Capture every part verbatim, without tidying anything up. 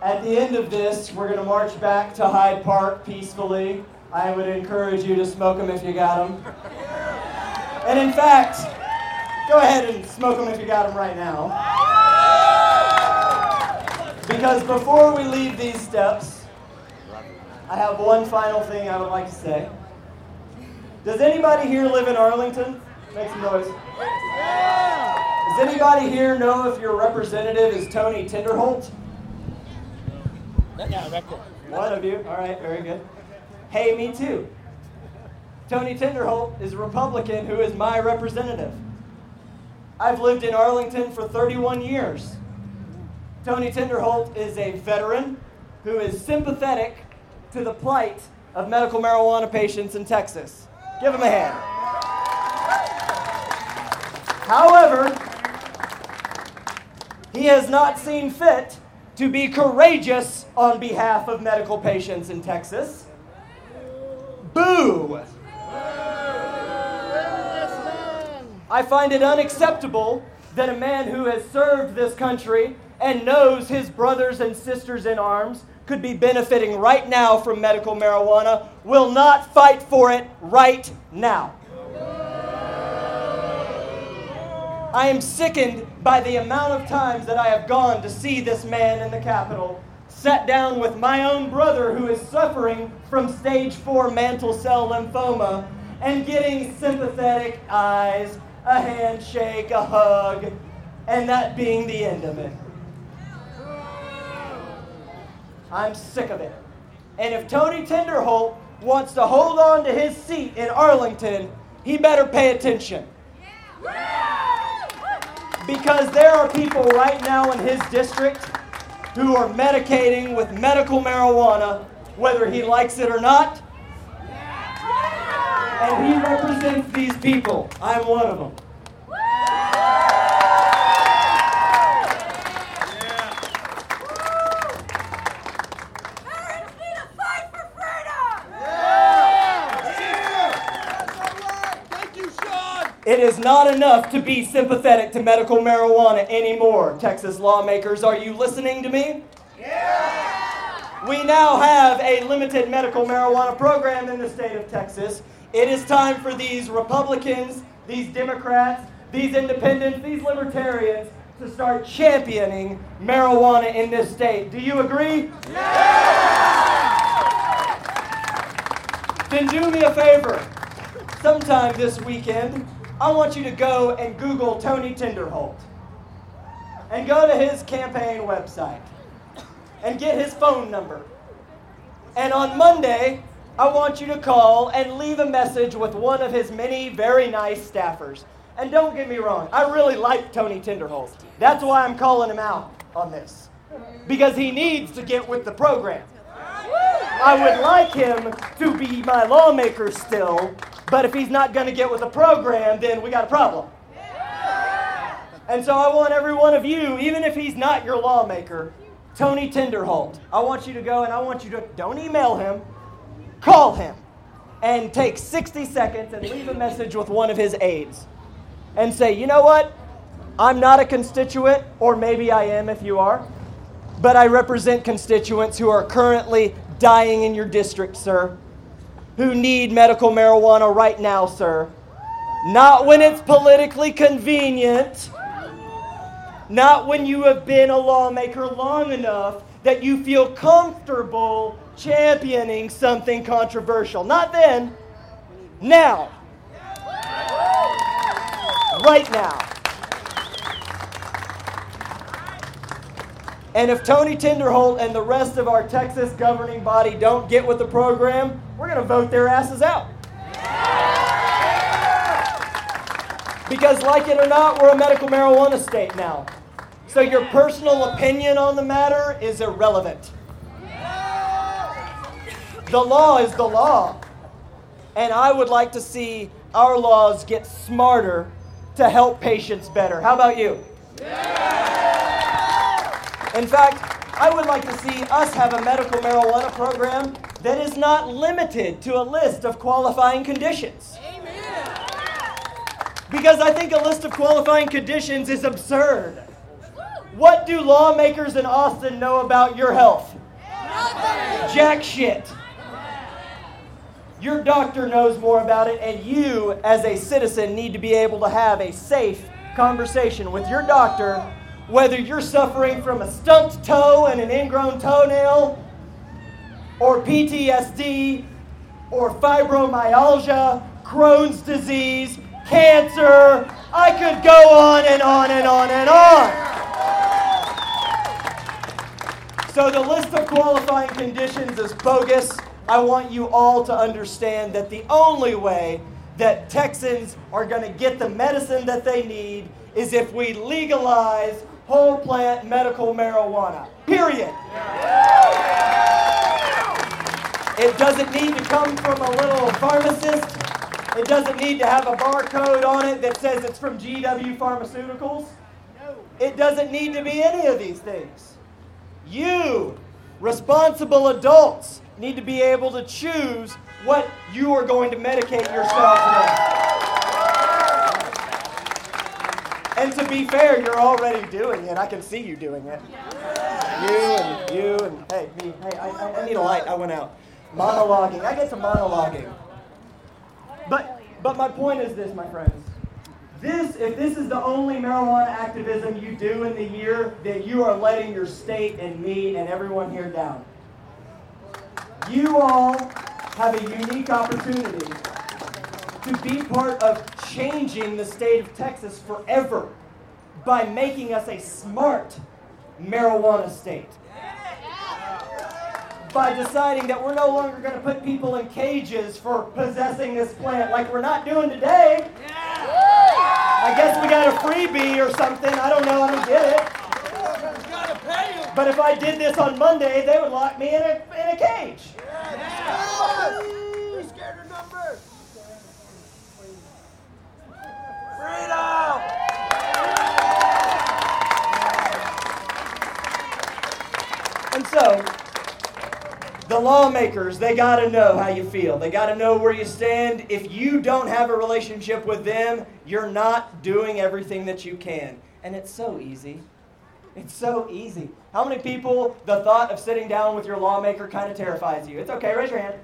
At the end of this, we're going to march back to Hyde Park peacefully. I would encourage you to smoke them if you got them. And in fact, go ahead and smoke them if you got them right now. Because before we leave these steps, I have one final thing I would like to say. Does anybody here live in Arlington? Make some noise. Does anybody here know if your representative is Tony Tinderholt? One of you. All right, very good. Hey, me too. Tony Tinderholt is a Republican who is my representative. I've lived in Arlington for thirty-one years. Tony Tinderholt is a veteran who is sympathetic to the plight of medical marijuana patients in Texas. Give him a hand. However, he has not seen fit to be courageous on behalf of medical patients in Texas. Boo! I find it unacceptable that a man who has served this country and knows his brothers and sisters in arms could be benefiting right now from medical marijuana will not fight for it right now. I am sickened by the amount of times that I have gone to see this man in the Capitol, sat down with my own brother who is suffering from stage four mantle cell lymphoma, and getting sympathetic eyes, a handshake, a hug, and that being the end of it. I'm sick of it. And if Tony Tinderholt wants to hold on to his seat in Arlington, he better pay attention. Because there are people right now in his district who are medicating with medical marijuana, whether he likes it or not. And he represents these people. I'm one of them. It is not enough to be sympathetic to medical marijuana anymore. Texas lawmakers, are you listening to me? Yeah! We now have a limited medical marijuana program in the state of Texas. It is time for these Republicans, these Democrats, these independents, these libertarians to start championing marijuana in this state. Do you agree? Yeah! Then do me a favor. Sometime this weekend, I want you to go and Google Tony Tinderholt and go to his campaign website and get his phone number. And on Monday, I want you to call and leave a message with one of his many very nice staffers. And don't get me wrong, I really like Tony Tinderholt. That's why I'm calling him out on this. Because he needs to get with the program. I would like him to be my lawmaker still, but if he's not going to get with the program, then we got a problem. And so I want every one of you, even if he's not your lawmaker, Tony Tinderholt, I want you to go and I want you to, don't email him, call him, and take sixty seconds and leave a message with one of his aides. And say, you know what? I'm not a constituent, or maybe I am if you are, but I represent constituents who are currently dying in your district, sir, who need medical marijuana right now, sir. Not when it's politically convenient, not when you have been a lawmaker long enough that you feel comfortable championing something controversial. Not then, now. Right now. And if Tony Tinderholt and the rest of our Texas governing body don't get with the program, we're going to vote their asses out. Because like it or not, we're a medical marijuana state now. So your personal opinion on the matter is irrelevant. The law is the law. And I would like to see our laws get smarter to help patients better. How about you? In fact, I would like to see us have a medical marijuana program that is not limited to a list of qualifying conditions. Because I think a list of qualifying conditions is absurd. What do lawmakers in Austin know about your health? Nothing. Jack shit. Your doctor knows more about it, and you, as a citizen, need to be able to have a safe conversation with your doctor, whether you're suffering from a stumped toe and an ingrown toenail, or P T S D, or fibromyalgia, Crohn's disease, cancer. I could go on and on and on and on. So the list of qualifying conditions is bogus. I want you all to understand that the only way that Texans are going to get the medicine that they need is if we legalize whole plant medical marijuana. Period. It doesn't need to come from a little pharmacist. It doesn't need to have a barcode on it that says it's from G W Pharmaceuticals. It doesn't need to be any of these things. You, responsible adults, need to be able to choose what you are going to medicate yourself with. And to be fair, you're already doing it. I can see you doing it. You and you and, hey, me, hey, I, I need a light. I went out. Monologuing. I get to monologuing. But, but my point is this, my friends. This, if this is the only marijuana activism you do in the year, then you are letting your state and me and everyone here down. You all have a unique opportunity to be part of changing the state of Texas forever by making us a smart marijuana state. By deciding that we're no longer going to put people in cages for possessing this plant like we're not doing today. I guess we got a freebie or something. I don't know. I don't get it. But if I did this on Monday, they would lock me in a, in a cage. We're scared of numbers. Freedom! And so, the lawmakers, they got to know how you feel. They got to know where you stand. If you don't have a relationship with them, you're not doing everything that you can. And it's so easy. It's so easy. How many people, the thought of sitting down with your lawmaker kind of terrifies you? It's okay, raise your hand.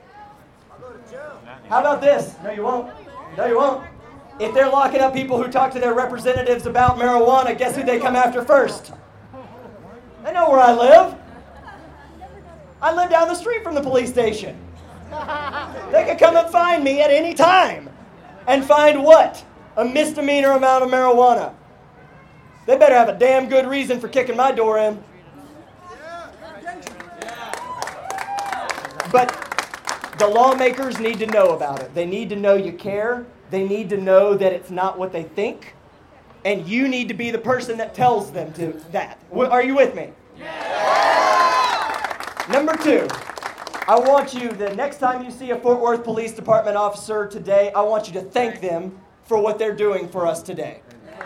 How about this? No, you won't. No, you won't. If they're locking up people who talk to their representatives about marijuana, guess who they come after first? They know where I live. I live down the street from the police station. They could come and find me at any time. And find what? A misdemeanor amount of marijuana. They better have a damn good reason for kicking my door in. But the lawmakers need to know about it. They need to know you care. They need to know that it's not what they think. And you need to be the person that tells them to that. Are you with me? Number two, I want you, the next time you see a Fort Worth Police Department officer today, I want you to thank them for what they're doing for us today.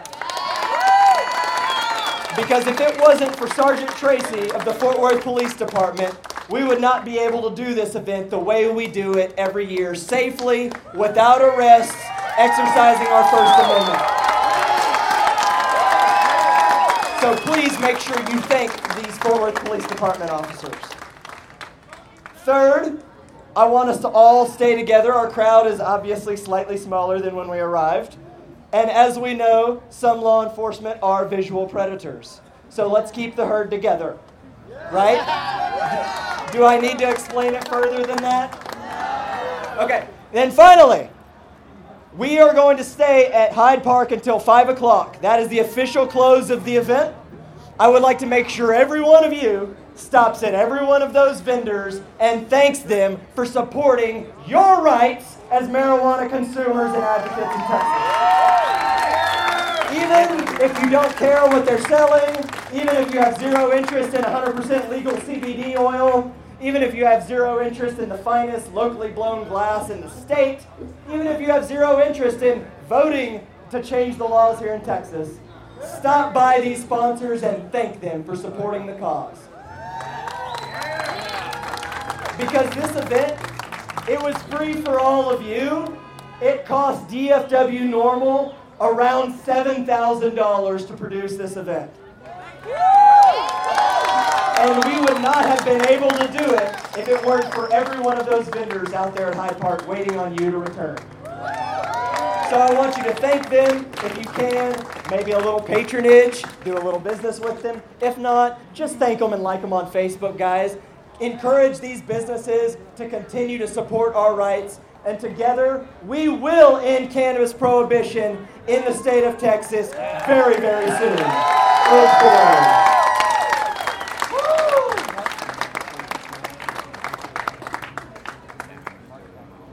Because if it wasn't for Sergeant Tracy of the Fort Worth Police Department, we would not be able to do this event the way we do it every year, safely, without arrests, exercising our First Amendment. So please make sure you thank these Fort Worth Police Department officers. Third, I want us to all stay together. Our crowd is obviously slightly smaller than when we arrived. And as we know, some law enforcement are visual predators. So let's keep the herd together. Right? Do I need to explain it further than that? Okay. Then finally, we are going to stay at Hyde Park until five o'clock. That is the official close of the event. I would like to make sure every one of you stops at every one of those vendors and thanks them for supporting your rights as marijuana consumers and advocates in Texas. Even if you don't care what they're selling, even if you have zero interest in one hundred percent legal C B D oil, even if you have zero interest in the finest locally blown glass in the state, even if you have zero interest in voting to change the laws here in Texas, stop by these sponsors and thank them for supporting the cause. Because this event, it was free for all of you. It cost D F W Normal around seven thousand dollars to produce this event. And we would not have been able to do it if it weren't for every one of those vendors out there at Hyde Park waiting on you to return. So I want you to thank them if you can. Maybe a little patronage, do a little business with them. If not, just thank them and like them on Facebook, guys. Encourage these businesses to continue to support our rights. And together, we will end cannabis prohibition in the state of Texas very, very soon. Look forward.